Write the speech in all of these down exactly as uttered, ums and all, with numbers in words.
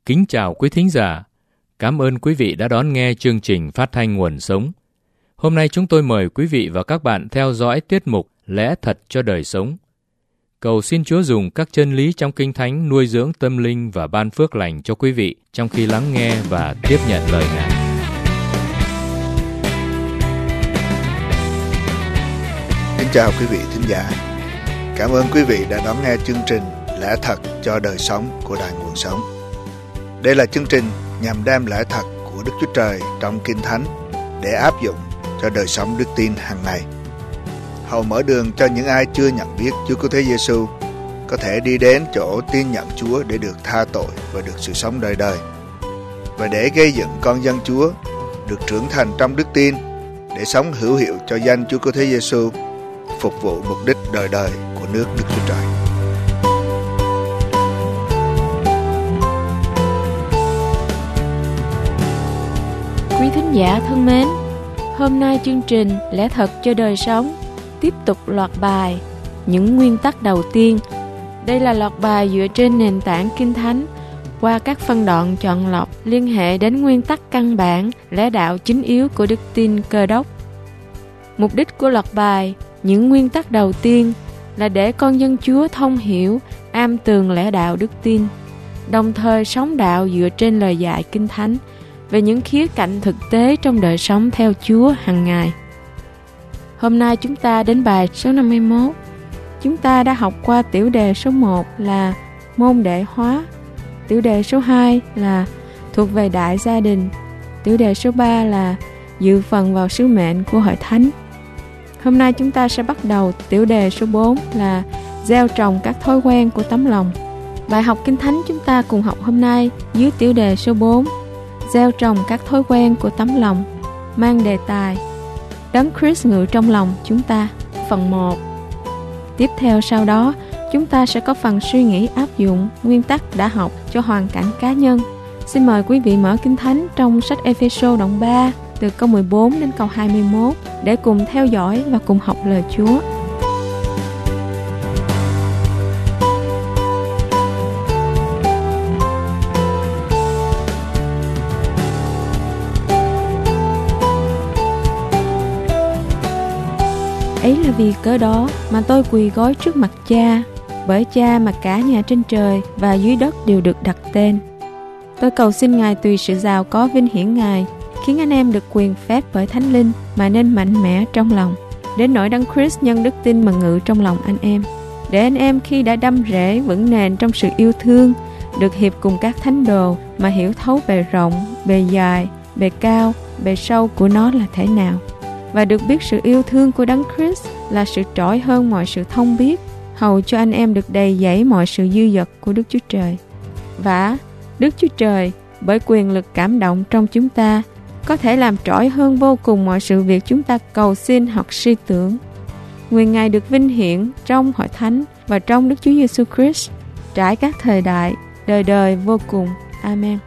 Kính chào quý thính giả. Cảm ơn quý vị đã đón nghe chương trình phát thanh Nguồn Sống. Hôm nay chúng tôi mời quý vị và các bạn theo dõi tiết mục Lẽ Thật cho Đời Sống. Cầu xin Chúa dùng các chân lý trong Kinh Thánh nuôi dưỡng tâm linh và ban phước lành cho quý vị trong khi lắng nghe và tiếp nhận lời Ngài. Kính chào quý vị thính giả. Cảm ơn quý vị đã đón nghe chương trình Lẽ Thật cho Đời Sống của Đài Nguồn Sống. Đây là chương trình nhằm đem lẽ thật của Đức Chúa Trời trong Kinh Thánh để áp dụng cho đời sống đức tin hàng ngày. Hầu mở đường cho những ai chưa nhận biết Chúa Cứu Thế Giêsu có thể đi đến chỗ tin nhận Chúa để được tha tội và được sự sống đời đời, và để gây dựng con dân Chúa được trưởng thành trong đức tin để sống hữu hiệu cho danh Chúa Cứu Thế Giêsu, phục vụ mục đích đời đời của nước Đức Chúa Trời. Quý thính giả thân mến, hôm nay chương trình Lẽ Thật cho Đời Sống tiếp tục loạt bài Những Nguyên Tắc Đầu Tiên. Đây là loạt bài dựa trên nền tảng Kinh Thánh qua các phân đoạn chọn lọc liên hệ đến nguyên tắc căn bản, lẽ đạo chính yếu của đức tin Cơ Đốc. Mục đích của loạt bài Những Nguyên Tắc Đầu Tiên là để con dân Chúa thông hiểu, am tường lẽ đạo đức tin, đồng thời sống đạo dựa trên lời dạy Kinh Thánh về những khía cạnh thực tế trong đời sống theo Chúa hàng ngày. Hôm nay chúng ta đến bài số năm mươi mốt. Chúng ta đã học qua tiểu đề số một là môn đệ hóa, tiểu đề số hai là thuộc về đại gia đình, tiểu đề số ba là dự phần vào sứ mệnh của hội thánh. Hôm nay chúng ta sẽ bắt đầu tiểu đề số bốn là gieo trồng các thói quen của tấm lòng. Bài học Kinh Thánh chúng ta cùng học hôm nay dưới tiểu đề số bốn, gieo trồng các thói quen của tấm lòng, mang đề tài Đấng Christ ngự trong lòng chúng ta, phần một. Tiếp theo sau đó, chúng ta sẽ có phần suy nghĩ áp dụng nguyên tắc đã học cho hoàn cảnh cá nhân. Xin mời quý vị mở Kinh Thánh trong sách Ê-phê-sô đoạn ba, từ câu mười bốn đến câu hai mươi mốt để cùng theo dõi và cùng học lời Chúa. Ấy là vì cớ đó mà tôi quỳ gối trước mặt Cha, bởi Cha mà cả nhà trên trời và dưới đất đều được đặt tên. Tôi cầu xin Ngài tùy sự giàu có vinh hiển Ngài, khiến anh em được quyền phép bởi Thánh Linh mà nên mạnh mẽ trong lòng, đến nỗi Đấng Christ nhân đức tin mà ngự trong lòng anh em, để anh em khi đã đâm rễ vững nền trong sự yêu thương, được hiệp cùng các thánh đồ mà hiểu thấu bề rộng, bề dài, bề cao, bề sâu của nó là thế nào, và được biết sự yêu thương của Đấng Christ là sự trỗi hơn mọi sự thông biết, hầu cho anh em được đầy dẫy mọi sự dư dật của Đức Chúa Trời. Vả, Đức Chúa Trời bởi quyền lực cảm động trong chúng ta có thể làm trỗi hơn vô cùng mọi sự việc chúng ta cầu xin hoặc suy tưởng. Nguyện Ngài được vinh hiển trong hội thánh và trong Đức Chúa Giêsu Christ trải các thời đại, đời đời vô cùng. Amen.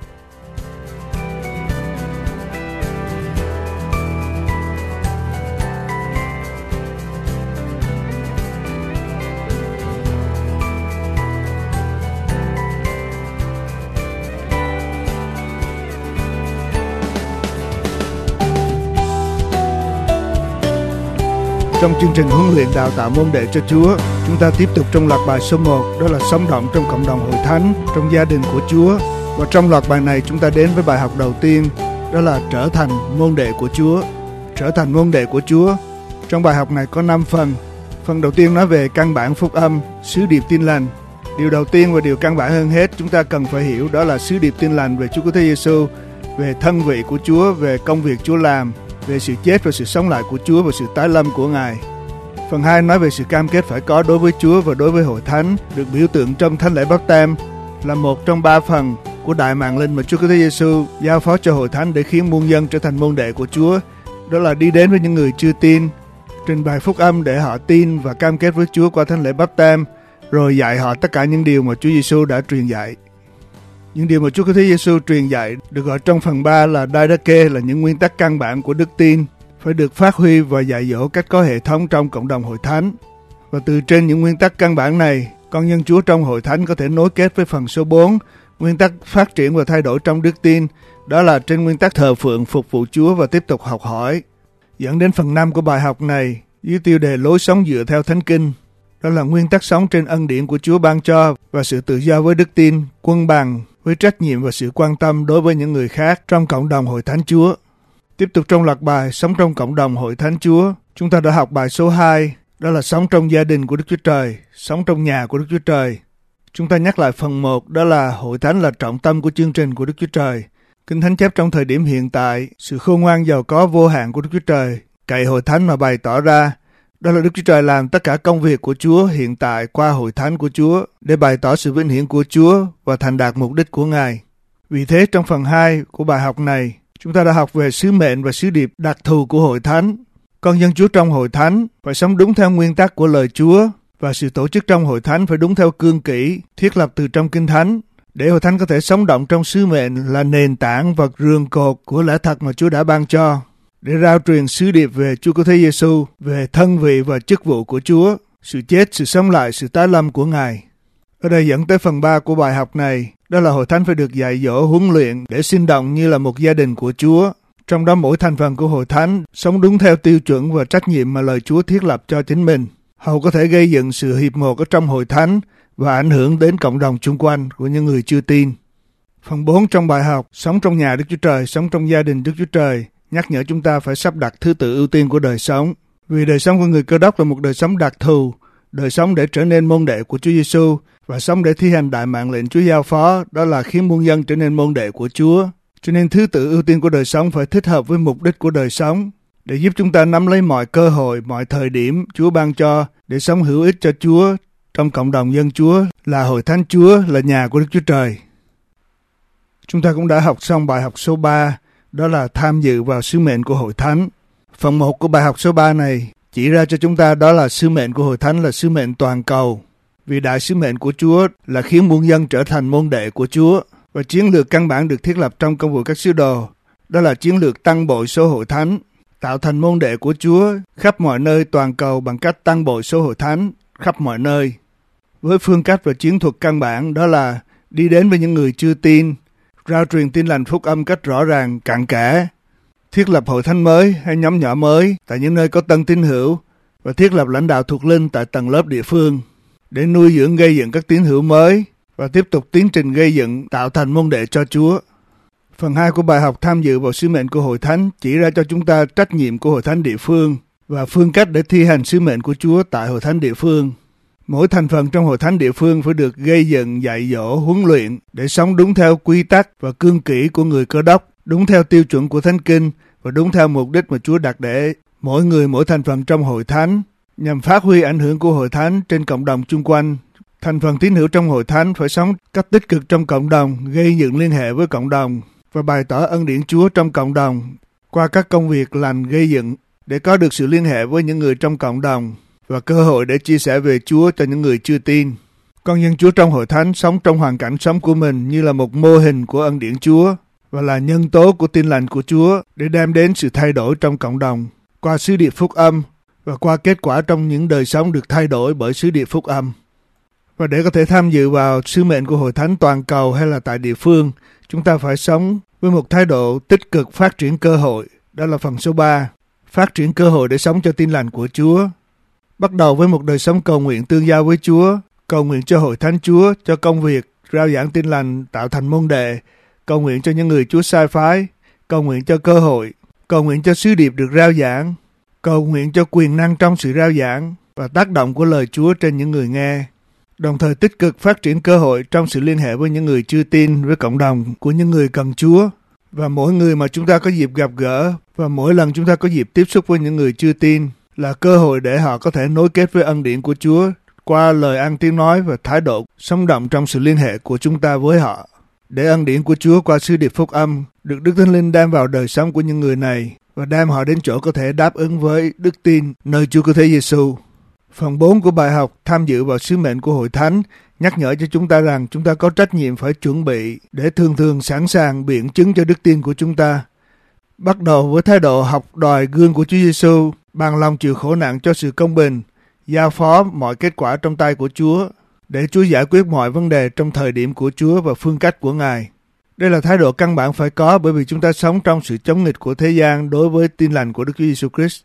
Trong chương trình huấn luyện đào tạo môn đệ cho Chúa, chúng ta tiếp tục trong loạt bài số một, đó là sống động trong cộng đồng hội thánh, trong gia đình của Chúa. Và trong loạt bài này chúng ta đến với bài học đầu tiên, đó là trở thành môn đệ của Chúa. Trở thành môn đệ của Chúa. Trong bài học này có năm phần. Phần đầu tiên nói về căn bản phúc âm, sứ điệp tin lành. Điều đầu tiên và điều căn bản hơn hết chúng ta cần phải hiểu đó là sứ điệp tin lành về Chúa Cứu Thế Giêsu, về thân vị của Chúa, về công việc Chúa làm, về sự chết và sự sống lại của Chúa và sự tái lâm của Ngài. Phần hai nói về sự cam kết phải có đối với Chúa và đối với hội thánh, được biểu tượng trong thánh lễ báp têm, là một trong ba phần của đại mạng lệnh mà Chúa Cứu Thế Giêsu giao phó cho hội thánh để khiến muôn dân trở thành môn đệ của Chúa. Đó là đi đến với những người chưa tin, trình bày phúc âm để họ tin và cam kết với Chúa qua thánh lễ báp têm, rồi dạy họ tất cả những điều mà Chúa Giêsu đã truyền dạy. Những điều mà Chúa Cứu Thế Giêsu truyền dạy được gọi trong phần ba là Didache, là những nguyên tắc căn bản của đức tin, phải được phát huy và dạy dỗ cách có hệ thống trong cộng đồng hội thánh. Và từ trên những nguyên tắc căn bản này, con nhân Chúa trong hội thánh có thể nối kết với phần số bốn Nguyên tắc phát triển và thay đổi trong đức tin, đó là trên nguyên tắc thờ phượng phục vụ Chúa và tiếp tục học hỏi. Dẫn đến phần năm của bài học này, dưới tiêu đề lối sống dựa theo Thánh Kinh, đó là nguyên tắc sống trên ân điển của Chúa ban cho và sự tự do với đức tin, quân bằng với trách nhiệm và sự quan tâm đối với những người khác trong cộng đồng Hội Thánh Chúa. Tiếp tục trong loạt bài Sống trong cộng đồng Hội Thánh Chúa, chúng ta đã học bài số hai, đó là sống trong gia đình của Đức Chúa Trời, sống trong nhà của Đức Chúa Trời. Chúng ta nhắc lại phần một, đó là Hội Thánh là trọng tâm của chương trình của Đức Chúa Trời. Kinh Thánh chép trong thời điểm hiện tại, sự khôn ngoan giàu có vô hạn của Đức Chúa Trời cậy Hội Thánh mà bày tỏ ra. Đó là Đức Chúa Trời làm tất cả công việc của Chúa hiện tại qua Hội Thánh của Chúa để bày tỏ sự vinh hiển của Chúa và thành đạt mục đích của Ngài. Vì thế trong phần hai của bài học này, chúng ta đã học về sứ mệnh và sứ điệp đặc thù của Hội Thánh. Con dân Chúa trong Hội Thánh phải sống đúng theo nguyên tắc của lời Chúa và sự tổ chức trong Hội Thánh phải đúng theo cương kỷ thiết lập từ trong Kinh Thánh để Hội Thánh có thể sống động trong sứ mệnh là nền tảng và rường cột của lẽ thật mà Chúa đã ban cho, để rao truyền sứ điệp về Chúa Cứu Thế Giêsu, về thân vị và chức vụ của Chúa, sự chết, sự sống lại, sự tái lâm của Ngài. Ở đây dẫn tới phần ba của bài học này, đó là Hội Thánh phải được dạy dỗ, huấn luyện để sinh động như là một gia đình của Chúa. Trong đó mỗi thành phần của Hội Thánh sống đúng theo tiêu chuẩn và trách nhiệm mà lời Chúa thiết lập cho chính mình, hầu có thể gây dựng sự hiệp một ở trong Hội Thánh và ảnh hưởng đến cộng đồng chung quanh của những người chưa tin. Phần bốn trong bài học Sống trong nhà Đức Chúa Trời, sống trong gia đình Đức Chúa Trời nhắc nhở chúng ta phải sắp đặt thứ tự ưu tiên của đời sống. Vì đời sống của người Cơ Đốc là một đời sống đặc thù, đời sống để trở nên môn đệ của Chúa Giêsu và sống để thi hành đại mạng lệnh Chúa giao phó, đó là khiến muôn dân trở nên môn đệ của Chúa. Cho nên thứ tự ưu tiên của đời sống phải thích hợp với mục đích của đời sống, để giúp chúng ta nắm lấy mọi cơ hội, mọi thời điểm Chúa ban cho để sống hữu ích cho Chúa trong cộng đồng dân Chúa, là Hội Thánh Chúa, là nhà của Đức Chúa Trời. Chúng ta cũng đã học xong bài học số ba, đó là tham dự vào sứ mệnh của Hội Thánh. Phần một của bài học số ba này chỉ ra cho chúng ta đó là sứ mệnh của Hội Thánh là sứ mệnh toàn cầu. Vì đại sứ mệnh của Chúa là khiến muôn dân trở thành môn đệ của Chúa, và chiến lược căn bản được thiết lập trong công vụ các sứ đồ, đó là chiến lược tăng bội số Hội Thánh, tạo thành môn đệ của Chúa khắp mọi nơi toàn cầu bằng cách tăng bội số Hội Thánh khắp mọi nơi. Với phương cách và chiến thuật căn bản đó là đi đến với những người chưa tin, rao truyền tin lành phúc âm cách rõ ràng, cặn kẽ, thiết lập hội thánh mới hay nhóm nhỏ mới tại những nơi có tân tín hữu và thiết lập lãnh đạo thuộc linh tại tầng lớp địa phương để nuôi dưỡng gây dựng các tín hữu mới và tiếp tục tiến trình gây dựng tạo thành môn đệ cho Chúa. Phần hai của bài học tham dự vào sứ mệnh của Hội Thánh chỉ ra cho chúng ta trách nhiệm của Hội Thánh địa phương và phương cách để thi hành sứ mệnh của Chúa tại Hội Thánh địa phương. Mỗi thành phần trong Hội Thánh địa phương phải được gây dựng, dạy dỗ, huấn luyện để sống đúng theo quy tắc và cương kỷ của người Cơ Đốc, đúng theo tiêu chuẩn của Thánh Kinh và đúng theo mục đích mà Chúa đặt để mỗi người mỗi thành phần trong Hội Thánh, nhằm phát huy ảnh hưởng của Hội Thánh trên cộng đồng chung quanh. Thành phần tín hữu trong Hội Thánh phải sống cách tích cực trong cộng đồng, gây dựng liên hệ với cộng đồng và bày tỏ ân điển Chúa trong cộng đồng qua các công việc lành gây dựng để có được sự liên hệ với những người trong cộng đồng và cơ hội để chia sẻ về Chúa cho những người chưa tin. Con dân Chúa trong Hội Thánh sống trong hoàn cảnh sống của mình như là một mô hình của ân điển Chúa và là nhân tố của tin lành của Chúa để đem đến sự thay đổi trong cộng đồng qua sứ điệp phúc âm và qua kết quả trong những đời sống được thay đổi bởi sứ điệp phúc âm. Và để có thể tham dự vào sứ mệnh của Hội Thánh toàn cầu hay là tại địa phương, chúng ta phải sống với một thái độ tích cực phát triển cơ hội. Đó là phần số ba, phát triển cơ hội để sống cho tin lành của Chúa. Bắt đầu với một đời sống cầu nguyện tương giao với Chúa, cầu nguyện cho Hội Thánh Chúa, cho công việc, rao giảng tin lành, tạo thành môn đệ, cầu nguyện cho những người Chúa sai phái, cầu nguyện cho cơ hội, cầu nguyện cho sứ điệp được rao giảng, cầu nguyện cho quyền năng trong sự rao giảng và tác động của lời Chúa trên những người nghe. Đồng thời tích cực phát triển cơ hội trong sự liên hệ với những người chưa tin, với cộng đồng của những người cần Chúa. Và mỗi người mà chúng ta có dịp gặp gỡ và mỗi lần chúng ta có dịp tiếp xúc với những người chưa tin là cơ hội để họ có thể nối kết với ân điển của Chúa qua lời ăn tiếng nói và thái độ sống động trong sự liên hệ của chúng ta với họ. Để ân điển của Chúa qua sứ điệp phúc âm được Đức Thánh Linh đem vào đời sống của những người này và đem họ đến chỗ có thể đáp ứng với đức tin nơi Chúa Cứu Thế Giêsu. Phần bốn của bài học tham dự vào sứ mệnh của Hội Thánh nhắc nhở cho chúng ta rằng chúng ta có trách nhiệm phải chuẩn bị để thường thường sẵn sàng biện chứng cho đức tin của chúng ta. Bắt đầu với thái độ học đòi gương của Chúa Giêsu, bằng lòng chịu khổ nạn cho sự công bình, giao phó mọi kết quả trong tay của Chúa, để Chúa giải quyết mọi vấn đề trong thời điểm của Chúa và phương cách của Ngài. Đây là thái độ căn bản phải có, bởi vì chúng ta sống trong sự chống nghịch của thế gian đối với tin lành của Đức Chúa Giêsu Christ.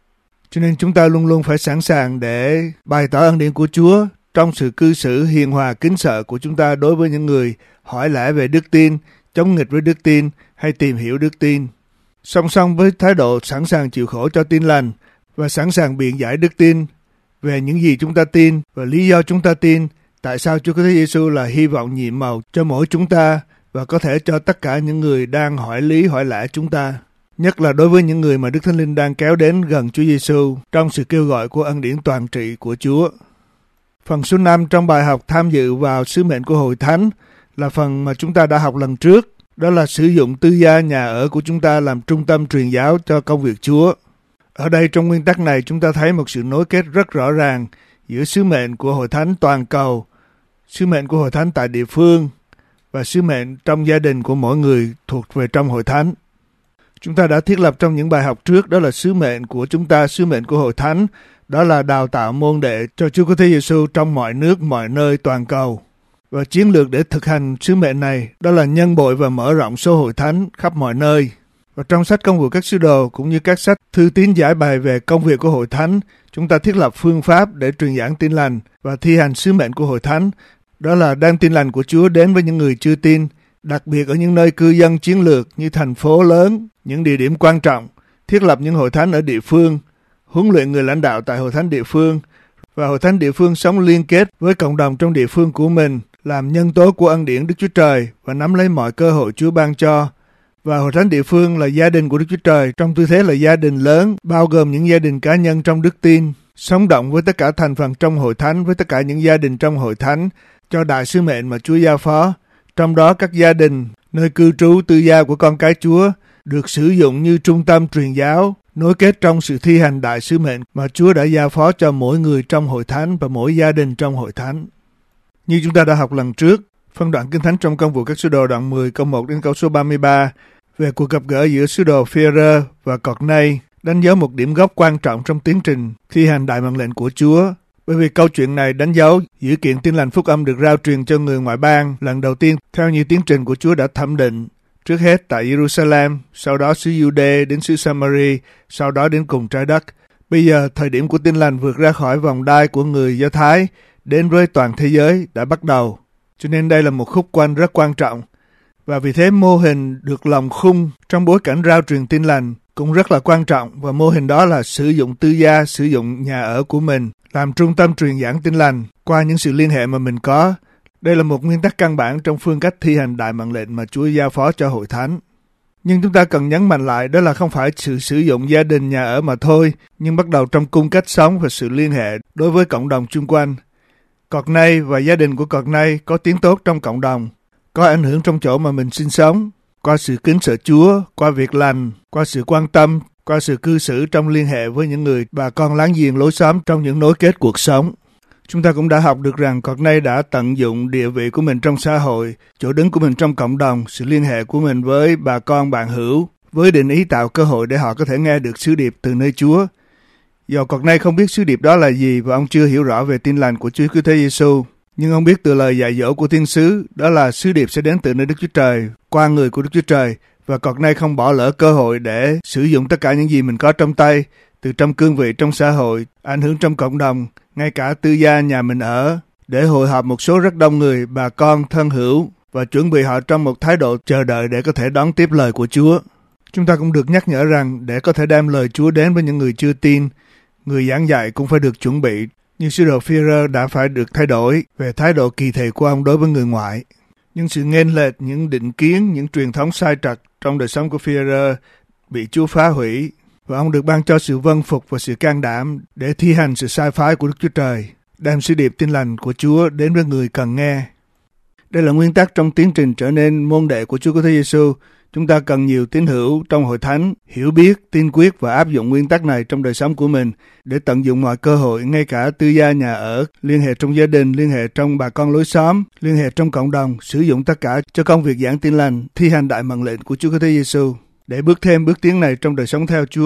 Cho nên chúng ta luôn luôn phải sẵn sàng để bày tỏ ân điển của Chúa trong sự cư xử hiền hòa kính sợ của chúng ta đối với những người hỏi lẽ về đức tin, chống nghịch với đức tin hay tìm hiểu đức tin. Song song với thái độ sẵn sàng chịu khổ cho tin lành và sẵn sàng biện giải đức tin về những gì chúng ta tin và lý do chúng ta tin, tại sao Chúa Cứu Thế Giêsu là hy vọng nhiệm màu cho mỗi chúng ta và có thể cho tất cả những người đang hỏi lý hỏi lẽ chúng ta, nhất là đối với những người mà Đức Thánh Linh đang kéo đến gần Chúa Giêsu trong sự kêu gọi của ân điển toàn trị của Chúa. Phần số năm trong bài học tham dự vào sứ mệnh của Hội Thánh là phần mà chúng ta đã học lần trước, đó là sử dụng tư gia nhà ở của chúng ta làm trung tâm truyền giáo cho công việc Chúa. Ở đây trong nguyên tắc này chúng ta thấy một sự nối kết rất rõ ràng giữa sứ mệnh của Hội Thánh toàn cầu, sứ mệnh của Hội Thánh tại địa phương và sứ mệnh trong gia đình của mỗi người thuộc về trong Hội Thánh. Chúng ta đã thiết lập trong những bài học trước, đó là sứ mệnh của chúng ta, sứ mệnh của Hội Thánh, đó là đào tạo môn đệ cho Chúa Cứu Thế Giêsu trong mọi nước, mọi nơi toàn cầu. Và chiến lược để thực hành sứ mệnh này, đó là nhân bội và mở rộng số Hội Thánh khắp mọi nơi. Và trong sách Công vụ các sứ đồ cũng như các sách thư tín giải bày về công việc của Hội Thánh, chúng ta thiết lập phương pháp để truyền giảng tin lành và thi hành sứ mệnh của Hội Thánh, đó là đem tin lành của Chúa đến với những người chưa tin, đặc biệt ở những nơi cư dân chiến lược như thành phố lớn, những địa điểm quan trọng, thiết lập những hội thánh ở địa phương, huấn luyện người lãnh đạo tại hội thánh địa phương, và hội thánh địa phương sống liên kết với cộng đồng trong địa phương của mình, làm nhân tố của ân điển Đức Chúa Trời và nắm lấy mọi cơ hội Chúa ban cho. Và hội thánh địa phương là gia đình của Đức Chúa Trời trong tư thế là gia đình lớn, bao gồm những gia đình cá nhân trong đức tin, sống động với tất cả thành phần trong hội thánh, với tất cả những gia đình trong hội thánh, cho đại sứ mệnh mà Chúa giao phó. Trong đó các gia đình, nơi cư trú tư gia của con cái Chúa, được sử dụng như trung tâm truyền giáo, nối kết trong sự thi hành đại sứ mệnh mà Chúa đã giao phó cho mỗi người trong hội thánh và mỗi gia đình trong hội thánh. Như chúng ta đã học lần trước, phân đoạn Kinh Thánh trong Công vụ các sứ đồ đoạn mười câu một đến câu số ba mươi ba về cuộc gặp gỡ giữa sứ đồ Phi-e-rơ và Cọt-nay đánh dấu một điểm gốc quan trọng trong tiến trình thi hành đại mệnh lệnh của Chúa. Bởi vì câu chuyện này đánh dấu dữ kiện tin lành phúc âm được rao truyền cho người ngoại bang lần đầu tiên theo như tiến trình của Chúa đã thẩm định. Trước hết tại Jerusalem, sau đó xứ Giu-đê đến xứ Sa-ma-ri, sau đó đến cùng trái đất. Bây giờ thời điểm của tin lành vượt ra khỏi vòng đai của người Do Thái đến với toàn thế giới đã bắt đầu. Cho nên đây là một khúc quanh rất quan trọng. Và vì thế mô hình được lòng khung trong bối cảnh rao truyền tin lành cũng rất là quan trọng, và mô hình đó là sử dụng tư gia, sử dụng nhà ở của mình làm trung tâm truyền giảng tin lành qua những sự liên hệ mà mình có. Đây là một nguyên tắc căn bản trong phương cách thi hành đại mệnh lệnh mà Chúa giao phó cho hội thánh. Nhưng chúng ta cần nhấn mạnh lại đó là không phải sự sử dụng gia đình nhà ở mà thôi, nhưng bắt đầu trong cung cách sống và sự liên hệ đối với cộng đồng chung quanh. Cọt-nay và gia đình của Cọt-nay có tiếng tốt trong cộng đồng, có ảnh hưởng trong chỗ mà mình sinh sống, qua sự kính sợ Chúa, qua việc lành, qua sự quan tâm, qua sự cư xử trong liên hệ với những người bà con láng giềng lối xóm trong những nối kết cuộc sống. Chúng ta cũng đã học được rằng Cọt-nay đã tận dụng địa vị của mình trong xã hội, chỗ đứng của mình trong cộng đồng, sự liên hệ của mình với bà con bạn hữu, với định ý tạo cơ hội để họ có thể nghe được sứ điệp từ nơi Chúa. Dầu Cọt-nay không biết sứ điệp đó là gì và ông chưa hiểu rõ về tin lành của Chúa Cứu Thế Giêsu, nhưng ông biết từ lời dạy dỗ của thiên sứ đó là sứ điệp sẽ đến từ nơi Đức Chúa Trời, qua người của Đức Chúa Trời, và Cọt-nay không bỏ lỡ cơ hội để sử dụng tất cả những gì mình có trong tay, từ trong cương vị trong xã hội, ảnh hưởng trong cộng đồng, ngay cả tư gia nhà mình ở, để hội họp một số rất đông người, bà con, thân hữu, và chuẩn bị họ trong một thái độ chờ đợi để có thể đón tiếp lời của Chúa. Chúng ta cũng được nhắc nhở rằng để có thể đem lời Chúa đến với những người chưa tin, người giảng dạy cũng phải được chuẩn bị, như sứ đồ Phi-e-rơ đã phải được thay đổi về thái độ kỳ thị của ông đối với người ngoại. Nhưng sự nghênh lệch, những định kiến, những truyền thống sai trật trong đời sống của Phi-e-rơ bị Chúa phá hủy, và ông được ban cho sự vâng phục và sự can đảm để thi hành sự sai phái của Đức Chúa Trời, đem sứ điệp tin lành của Chúa đến với người cần nghe. Đây là nguyên tắc trong tiến trình trở nên môn đệ của Chúa Cứu Thế Giêsu. Chúng ta cần nhiều tín hữu trong hội thánh hiểu biết, tin quyết và áp dụng nguyên tắc này trong đời sống của mình để tận dụng mọi cơ hội, ngay cả tư gia nhà ở, liên hệ trong gia đình, liên hệ trong bà con lối xóm, liên hệ trong cộng đồng, sử dụng tất cả cho công việc giảng tin lành, thi hành đại mệnh lệnh của Chúa Cứu Thế Giêsu. Để bước thêm bước tiến này trong đời sống theo Chúa,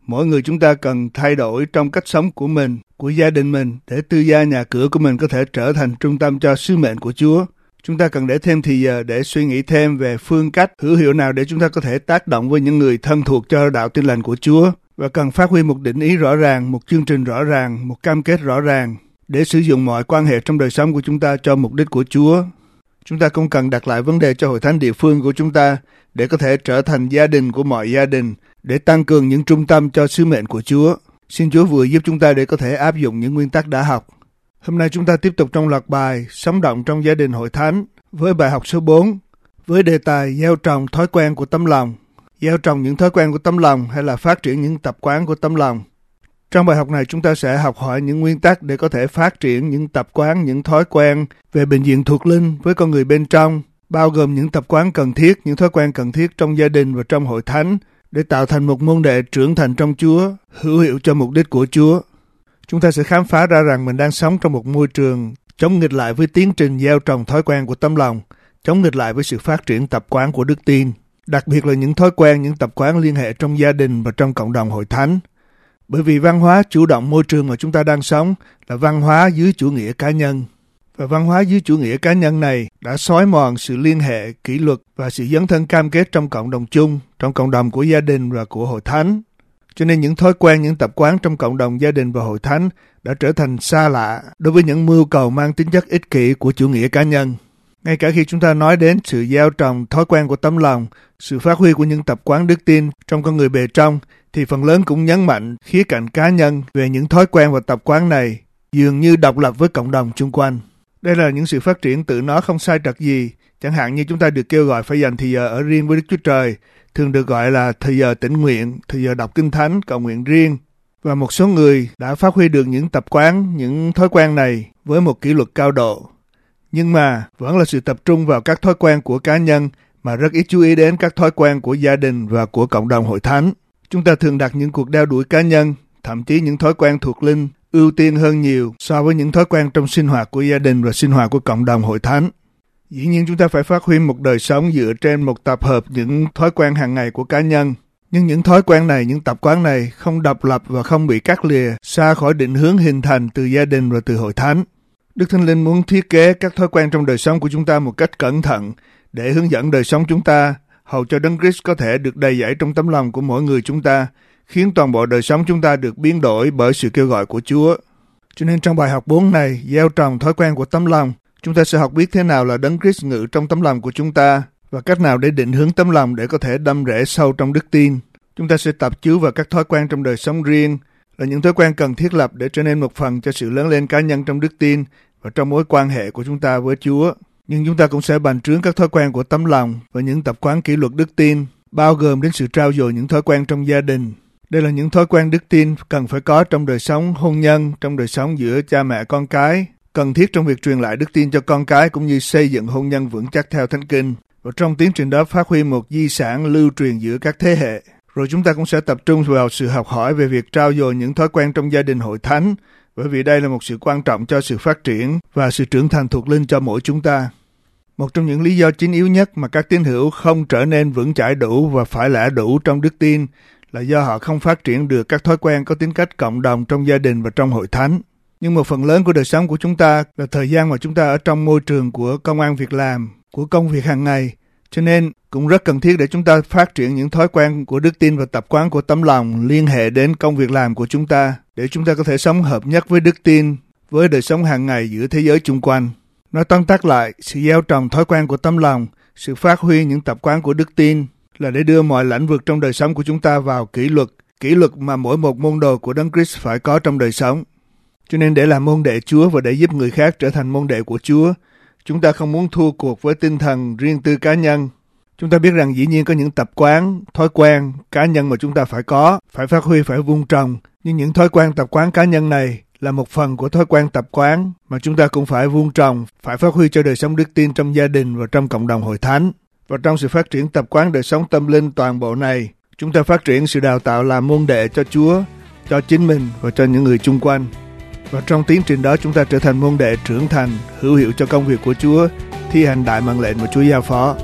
mỗi người chúng ta cần thay đổi trong cách sống của mình, của gia đình mình, để tư gia nhà cửa của mình có thể trở thành trung tâm cho sứ mệnh của Chúa. Chúng ta cần để thêm thời giờ để suy nghĩ thêm về phương cách hữu hiệu nào để chúng ta có thể tác động với những người thân thuộc cho đạo Tin Lành của Chúa, và cần phát huy một định ý rõ ràng, một chương trình rõ ràng, một cam kết rõ ràng để sử dụng mọi quan hệ trong đời sống của chúng ta cho mục đích của Chúa. Chúng ta cũng cần đặt lại vấn đề cho hội thánh địa phương của chúng ta để có thể trở thành gia đình của mọi gia đình, để tăng cường những trung tâm cho sứ mệnh của Chúa. Xin Chúa vừa giúp chúng ta để có thể áp dụng những nguyên tắc đã học. Hôm nay chúng ta tiếp tục trong loạt bài Sống động trong gia đình hội thánh với bài học số bốn, với đề tài gieo trồng thói quen của tấm lòng. Gieo trồng những thói quen của tấm lòng hay là phát triển những tập quán của tấm lòng. Trong bài học này chúng ta sẽ học hỏi những nguyên tắc để có thể phát triển những tập quán, những thói quen về bình diện thuộc linh với con người bên trong, bao gồm những tập quán cần thiết, những thói quen cần thiết trong gia đình và trong hội thánh để tạo thành một môn đệ trưởng thành trong Chúa, hữu hiệu cho mục đích của Chúa. Chúng ta sẽ khám phá ra rằng mình đang sống trong một môi trường chống nghịch lại với tiến trình gieo trồng thói quen của tấm lòng, chống nghịch lại với sự phát triển tập quán của đức tin, đặc biệt là những thói quen, những tập quán liên hệ trong gia đình và trong cộng đồng hội thánh. Bởi vì văn hóa chủ động môi trường mà chúng ta đang sống là văn hóa dưới chủ nghĩa cá nhân. Và văn hóa dưới chủ nghĩa cá nhân này đã xói mòn sự liên hệ, kỷ luật và sự dấn thân cam kết trong cộng đồng chung, trong cộng đồng của gia đình và của hội thánh. Cho nên những thói quen, những tập quán trong cộng đồng gia đình và hội thánh đã trở thành xa lạ đối với những mưu cầu mang tính chất ích kỷ của chủ nghĩa cá nhân. Ngay cả khi chúng ta nói đến sự gieo trồng thói quen của tấm lòng, sự phát huy của những tập quán đức tin trong con người bề trong, thì phần lớn cũng nhấn mạnh khía cạnh cá nhân về những thói quen và tập quán này, dường như độc lập với cộng đồng chung quanh. Đây là những sự phát triển tự nó không sai trật gì, chẳng hạn như chúng ta được kêu gọi phải dành thời giờ ở riêng với Đức Chúa Trời, thường được gọi là thời giờ tĩnh nguyện, thời giờ đọc kinh thánh, cầu nguyện riêng. Và một số người đã phát huy được những tập quán, những thói quen này với một kỷ luật cao độ. Nhưng mà vẫn là sự tập trung vào các thói quen của cá nhân mà rất ít chú ý đến các thói quen của gia đình và của cộng đồng hội thánh. Chúng ta thường đặt những cuộc đeo đuổi cá nhân, thậm chí những thói quen thuộc linh, ưu tiên hơn nhiều so với những thói quen trong sinh hoạt của gia đình và sinh hoạt của cộng đồng hội thánh. Dĩ nhiên chúng ta phải phát huy một đời sống dựa trên một tập hợp những thói quen hàng ngày của cá nhân. Nhưng những thói quen này, những tập quán này không độc lập và không bị cắt lìa xa khỏi định hướng hình thành từ gia đình và từ hội thánh. Đức Thánh Linh muốn thiết kế các thói quen trong đời sống của chúng ta một cách cẩn thận để hướng dẫn đời sống chúng ta, hầu cho Đấng Christ có thể được đầy dẫy trong tấm lòng của mỗi người chúng ta, khiến toàn bộ đời sống chúng ta được biến đổi bởi sự kêu gọi của Chúa. Cho nên trong bài học bốn này, gieo trồng thói quen của tấm lòng, chúng ta sẽ học biết thế nào là Đấng Christ ngự trong tấm lòng của chúng ta và cách nào để định hướng tấm lòng để có thể đâm rễ sâu trong đức tin. Chúng ta sẽ tập chú vào các thói quen trong đời sống riêng, là những thói quen cần thiết lập để trở nên một phần cho sự lớn lên cá nhân trong đức tin và trong mối quan hệ của chúng ta với Chúa. Nhưng chúng ta cũng sẽ bành trướng các thói quen của tấm lòng và những tập quán kỷ luật đức tin, bao gồm đến sự trau dồi những thói quen trong gia đình. Đây là những thói quen đức tin cần phải có trong đời sống hôn nhân, trong đời sống giữa cha mẹ con cái, cần thiết trong việc truyền lại đức tin cho con cái cũng như xây dựng hôn nhân vững chắc theo Thánh Kinh. Và trong tiến trình đó phát huy một di sản lưu truyền giữa các thế hệ. Rồi chúng ta cũng sẽ tập trung vào sự học hỏi về việc trau dồi những thói quen trong gia đình hội thánh, bởi vì đây là một sự quan trọng cho sự phát triển và sự trưởng thành thuộc linh cho mỗi chúng ta. Một trong những lý do chính yếu nhất mà các tín hữu không trở nên vững chãi đủ và phải lẽ đủ trong đức tin là do họ không phát triển được các thói quen có tính cách cộng đồng trong gia đình và trong hội thánh. Nhưng một phần lớn của đời sống của chúng ta là thời gian mà chúng ta ở trong môi trường của công ăn việc làm, của công việc hàng ngày. Cho nên cũng rất cần thiết để chúng ta phát triển những thói quen của đức tin và tập quán của tấm lòng liên hệ đến công việc làm của chúng ta, để chúng ta có thể sống hợp nhất với đức tin, với đời sống hàng ngày giữa thế giới chung quanh. Nói tóm tắt lại, sự gieo trồng thói quen của tấm lòng, sự phát huy những tập quán của đức tin là để đưa mọi lĩnh vực trong đời sống của chúng ta vào kỷ luật, kỷ luật mà mỗi một môn đồ của Đấng Christ phải có trong đời sống. Cho nên để làm môn đệ Chúa và để giúp người khác trở thành môn đệ của Chúa, chúng ta không muốn thua cuộc với tinh thần riêng tư cá nhân. Chúng ta biết rằng dĩ nhiên có những tập quán, thói quen cá nhân mà chúng ta phải có, phải phát huy, phải vun trồng. Nhưng những thói quen tập quán cá nhân này là một phần của thói quen tập quán mà chúng ta cũng phải vun trồng, phải phát huy cho đời sống đức tin trong gia đình và trong cộng đồng hội thánh. Và trong sự phát triển tập quán đời sống tâm linh toàn bộ này, chúng ta phát triển sự đào tạo làm môn đệ cho Chúa, cho chính mình và cho những người chung quanh. Và trong tiến trình đó chúng ta trở thành môn đệ trưởng thành, hữu hiệu cho công việc của Chúa, thi hành đại mệnh lệnh mà Chúa giao phó.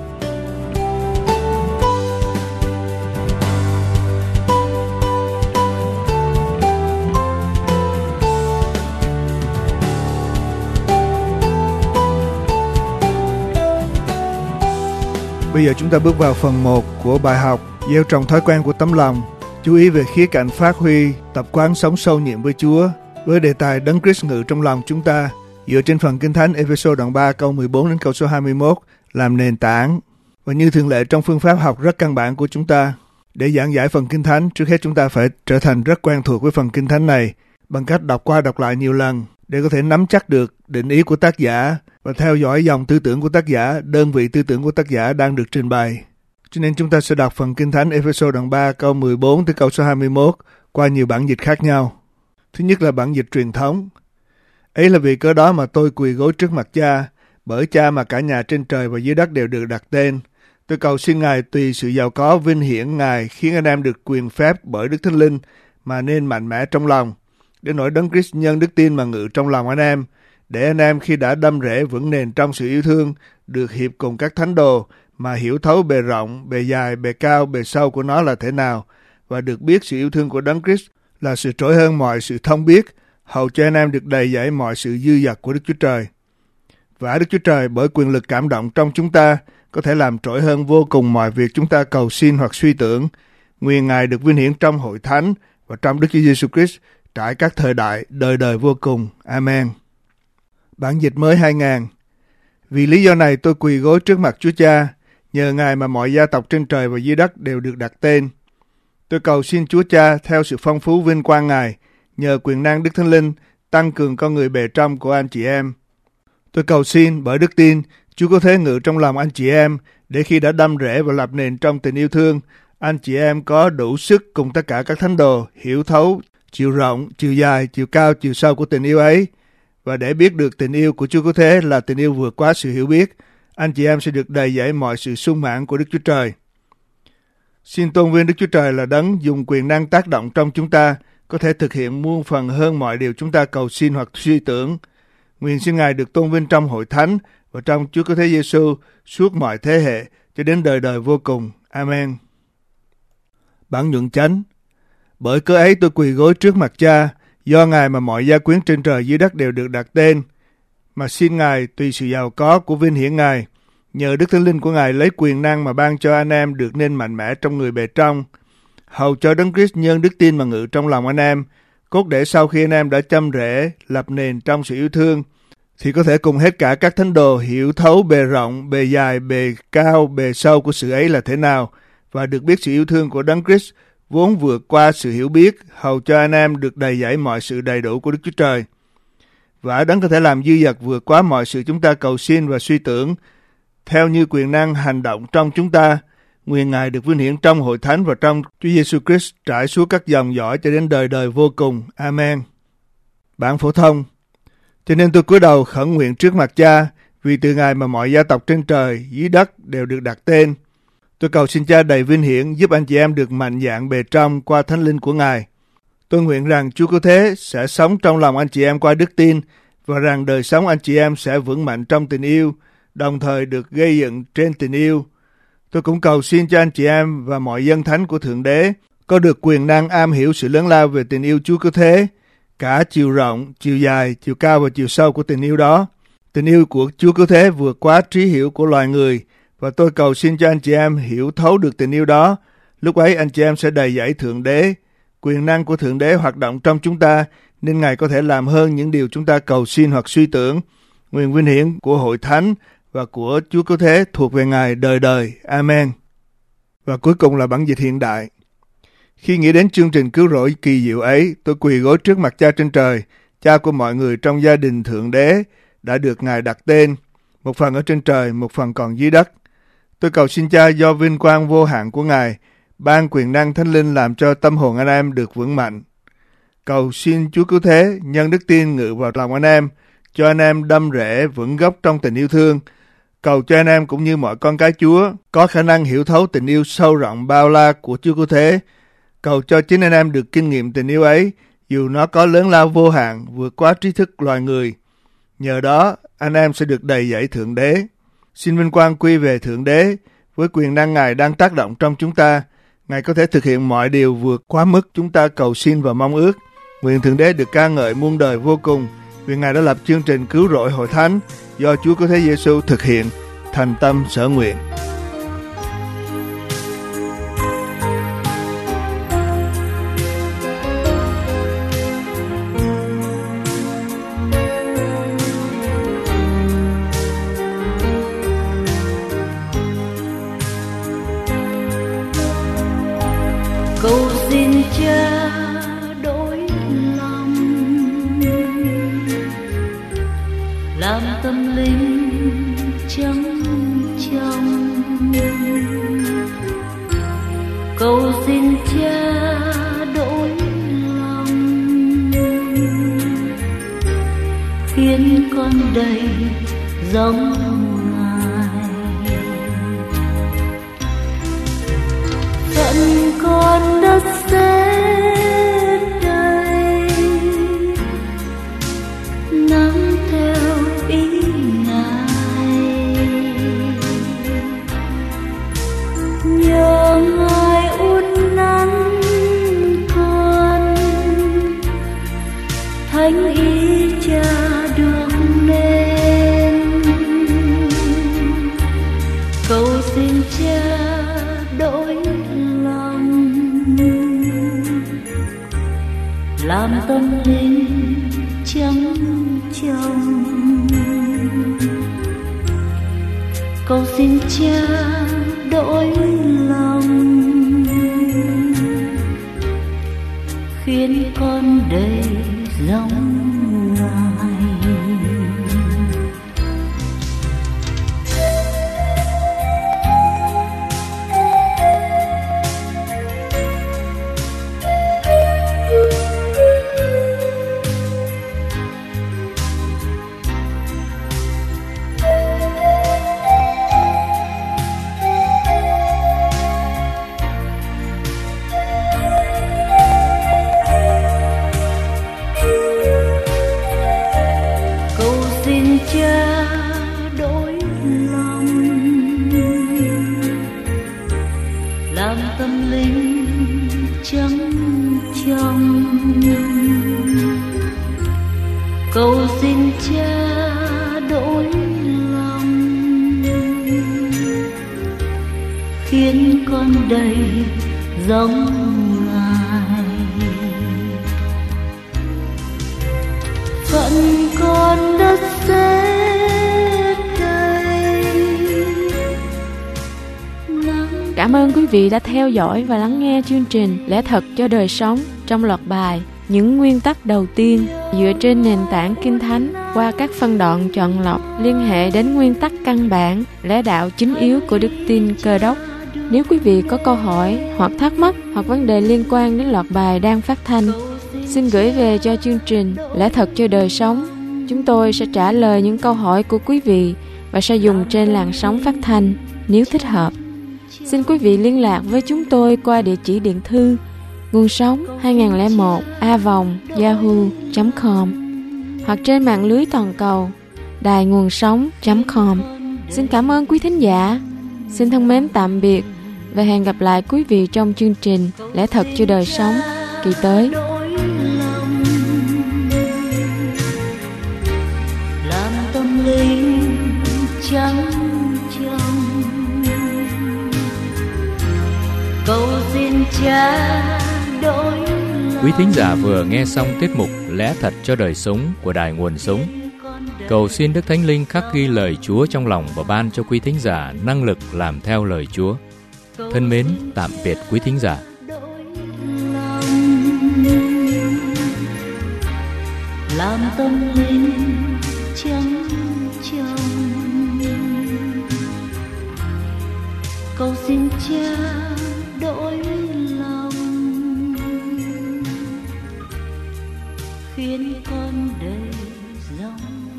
Bây giờ chúng ta bước vào phần một của bài học Gieo trồng thói quen của tấm lòng. Chú ý về khía cạnh phát huy tập quán sống sâu nhiệm với Chúa, với đề tài Đấng Christ ngự trong lòng chúng ta, dựa trên phần Kinh Thánh Ê-phê-sô đoạn ba câu mười bốn đến câu số hai mươi mốt làm nền tảng. Và như thường lệ trong phương pháp học rất căn bản của chúng ta, để giảng giải phần Kinh Thánh, trước hết chúng ta phải trở thành rất quen thuộc với phần Kinh Thánh này bằng cách đọc qua đọc lại nhiều lần để có thể nắm chắc được định ý của tác giả và theo dõi dòng tư tưởng của tác giả, đơn vị tư tưởng của tác giả đang được trình bày. Cho nên chúng ta sẽ đọc phần Kinh Thánh Ê-phê-sô đoạn ba câu mười bốn tới câu số hai mươi mốt qua nhiều bản dịch khác nhau. Thứ nhất là bản dịch truyền thống. Ấy là vì cớ đó mà tôi quỳ gối trước mặt Cha, bởi Cha mà cả nhà trên trời và dưới đất đều được đặt tên. Tôi cầu xin Ngài tùy sự giàu có vinh hiển Ngài khiến anh em được quyền phép bởi Đức Thánh Linh mà nên mạnh mẽ trong lòng, để nỗi Đấng Christ nhân đức tin mà ngự trong lòng anh em, để anh em khi đã đâm rễ vững nền trong sự yêu thương, được hiệp cùng các thánh đồ mà hiểu thấu bề rộng, bề dài, bề cao, bề sâu của nó là thế nào, và được biết sự yêu thương của Đấng Christ là sự trỗi hơn mọi sự thông biết, hầu cho anh em được đầy dẫy mọi sự dư dật của Đức Chúa Trời. Và Đức Chúa Trời bởi quyền lực cảm động trong chúng ta có thể làm trỗi hơn vô cùng mọi việc chúng ta cầu xin hoặc suy tưởng. Nguyện Ngài được vinh hiển trong hội thánh và trong Đức Chúa Giêsu Christ trải các thời đại, đời đời vô cùng. Amen. Bản dịch mới hai nghìn. Vì lý do này tôi quỳ gối trước mặt Chúa Cha, nhờ Ngài mà mọi gia tộc trên trời và dưới đất đều được đặt tên. Tôi cầu xin Chúa Cha theo sự phong phú vinh quang Ngài, nhờ quyền năng Đức Thánh Linh, tăng cường con người bề trong của anh chị em. Tôi cầu xin bởi đức tin, Chúa có thể ngự trong lòng anh chị em, để khi đã đâm rễ và lập nền trong tình yêu thương, anh chị em có đủ sức cùng tất cả các thánh đồ hiểu thấu chiều rộng, chiều dài, chiều cao, chiều sâu của tình yêu ấy. Và để biết được tình yêu của Chúa có thế là tình yêu vượt quá sự hiểu biết, anh chị em sẽ được đầy dẫy mọi sự sung mãn của Đức Chúa Trời. Xin tôn vinh Đức Chúa Trời là Đấng dùng quyền năng tác động trong chúng ta, có thể thực hiện muôn phần hơn mọi điều chúng ta cầu xin hoặc suy tưởng. Nguyện xin Ngài được tôn vinh trong hội thánh và trong Chúa Cứu Thế Giêsu suốt mọi thế hệ cho đến đời đời vô cùng. Amen. Bản nhuận chánh. Bởi cớ ấy tôi quỳ gối trước mặt Cha, do Ngài mà mọi gia quyến trên trời dưới đất đều được đặt tên, mà xin Ngài tùy sự giàu có của vinh hiển Ngài, nhờ Đức Thánh Linh của Ngài lấy quyền năng mà ban cho anh em được nên mạnh mẽ trong người bề trong, hầu cho Đấng Christ nhân đức tin mà ngự trong lòng anh em, cốt để sau khi anh em đã châm rễ, lập nền trong sự yêu thương, thì có thể cùng hết cả các thánh đồ hiểu thấu bề rộng, bề dài, bề cao, bề sâu của sự ấy là thế nào, và được biết sự yêu thương của Đấng Christ vốn vượt qua sự hiểu biết, hầu cho anh em được đầy dẫy mọi sự đầy đủ của Đức Chúa Trời. Và Đấng có thể làm dư dật vượt quá mọi sự chúng ta cầu xin và suy tưởng, theo như quyền năng hành động trong chúng ta. Nguyện Ngài được vinh hiển trong hội thánh và trong Chúa Giêsu Christ trải suốt các dòng dõi cho đến đời đời vô cùng. Amen. Bản phổ thông. Cho nên tôi cúi đầu khẩn nguyện trước mặt Cha, vì từ Ngài mà mọi gia tộc trên trời, dưới đất đều được đặt tên. Tôi cầu xin Cha đầy vinh hiển giúp anh chị em được mạnh dạn bề trong qua Thánh Linh của Ngài. Tôi nguyện rằng Chúa Cứu Thế sẽ sống trong lòng anh chị em qua đức tin, và rằng đời sống anh chị em sẽ vững mạnh trong tình yêu, đồng thời được gây dựng trên tình yêu. Tôi cũng cầu xin cho anh chị em và mọi dân thánh của Thượng Đế có được quyền năng am hiểu sự lớn lao về tình yêu Chúa Cứu Thế, cả chiều rộng, chiều dài, chiều cao và chiều sâu của tình yêu đó. Tình yêu của Chúa Cứu Thế vượt quá trí hiểu của loài người, và tôi cầu xin cho anh chị em hiểu thấu được tình yêu đó. Lúc ấy anh chị em sẽ đầy dẫy Thượng Đế. Quyền năng của Thượng Đế hoạt động trong chúng ta, nên Ngài có thể làm hơn những điều chúng ta cầu xin hoặc suy tưởng. Nguyện vinh hiển của hội thánh và của Chúa Cứu Thế thuộc về Ngài đời đời. Amen. Và cuối cùng là bản dịch hiện đại. Khi nghĩ đến chương trình cứu rỗi kỳ diệu ấy, tôi quỳ gối trước mặt Cha trên trời, Cha của mọi người trong gia đình Thượng Đế, đã được Ngài đặt tên, một phần ở trên trời, một phần còn dưới đất. Tôi cầu xin Cha do vinh quang vô hạn của Ngài, ban quyền năng Thánh Linh làm cho tâm hồn anh em được vững mạnh. Cầu xin Chúa Cứu Thế nhân đức tin ngự vào lòng anh em, cho anh em đâm rễ vững gốc trong tình yêu thương. Cầu cho anh em cũng như mọi con cái Chúa có khả năng hiểu thấu tình yêu sâu rộng bao la của Chúa Cứu Thế. Cầu cho chính anh em được kinh nghiệm tình yêu ấy, dù nó có lớn lao vô hạn, vượt quá trí thức loài người. Nhờ đó, anh em sẽ được đầy dẫy Thượng Đế. Xin vinh quang quy về Thượng Đế, với quyền năng Ngài đang tác động trong chúng ta. Ngài có thể thực hiện mọi điều vượt quá mức chúng ta cầu xin và mong ước. Nguyện Thượng Đế được ca ngợi muôn đời vô cùng, vì Ngài đã lập chương trình cứu rỗi hội thánh do Chúa Cứu Thế Giêsu thực hiện, thành tâm sở nguyện. cầu xin Cha đổi lòng, làm tâm linh trắng trong. Cầu xin Cha đổi lòng, khiến con đầy giống Ngài. Phận con đất sẽ đầy, nắng theo ý Ngài. Nhờ Ngài uốn nắn con, thánh ý Cha được nên. Cầu xin Cha đổi lòng, làm tâm linh trắng trong. Cầu xin Cha đổi lòng, khiến con đầy giống Ngài. Cha đổi lòng, làm tâm linh trắng trong. Cầu xin Cha đổi lòng, khiến con đầy giống Ngài. Phận con đất sẽ Cảm ơn quý vị đã theo dõi và lắng nghe chương trình Lẽ Thật cho Đời Sống trong loạt bài Những Nguyên Tắc Đầu Tiên dựa trên nền tảng Kinh Thánh qua các phân đoạn chọn lọc liên hệ đến nguyên tắc căn bản, lẽ đạo chính yếu của đức tin Cơ Đốc. Nếu quý vị có câu hỏi hoặc thắc mắc hoặc vấn đề liên quan đến loạt bài đang phát thanh, xin gửi về cho chương trình Lẽ Thật cho Đời Sống. Chúng tôi sẽ trả lời những câu hỏi của quý vị và sẽ dùng trên làn sóng phát thanh nếu thích hợp. Xin quý vị liên lạc với chúng tôi qua địa chỉ điện thư nguồn sống hai không không một a vòng yahoo chấm com hoặc trên mạng lưới toàn cầu đài nguồn sống chấm com. Xin cảm ơn quý thính giả. Xin thân mến tạm biệt và hẹn gặp lại quý vị trong chương trình Lẽ Thật cho Đời Sống kỳ tới. Làm tâm linh trắng trong, cầu xin Cha đổi lòng. Quý thính giả vừa nghe xong tiết mục Lẽ Thật cho Đời Sống của Đài Nguồn Sống. Cầu xin Đức Thánh Linh khắc ghi lời Chúa trong lòng và ban cho quý thính giả năng lực làm theo lời Chúa. Thân mến, tạm biệt quý thính giả. Làm tâm linh trắng trong, cầu xin Cha đổi lòng, khiến con đầy giống